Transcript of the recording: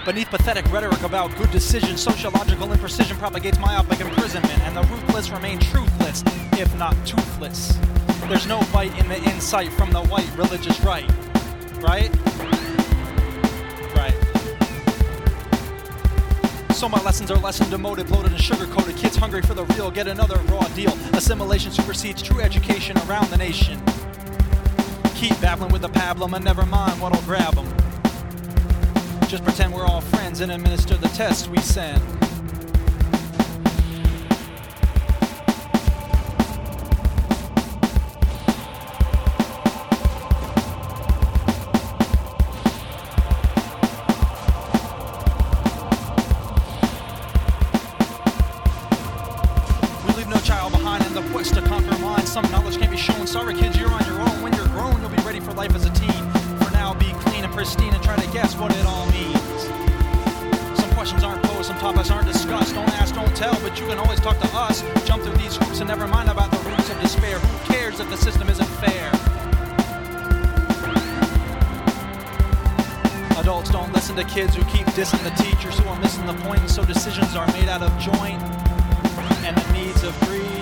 Beneath pathetic rhetoric about good decisions, sociological imprecision propagates myopic imprisonment, and the ruthless remain truthless, if not toothless. There's no bite in the insight from the white religious right. Right? Right. So my lessons are lesson demoted, bloated and sugar-coated. Kids hungry for the real get another raw deal. Assimilation supersedes true education around the nation. Keep babbling with the pablum and never mind what'll grab them. Just pretend we're all friends and administer the tests we send. We leave no child behind in the quest to conquer minds. Some knowledge can't be shown. Sorry kids, you're on your own. When you're grown, you'll be ready for life as a teen. For now, be clean and pristine and try to guess what it all means. Some questions aren't posed, some topics aren't discussed. Don't ask, don't tell, but you can always talk to us. Jump through these hoops and never mind about the roots of despair. Who cares if the system isn't fair? Adults don't listen to kids who keep dissing the teachers who are missing the point, and so decisions are made out of joint and the needs of greed.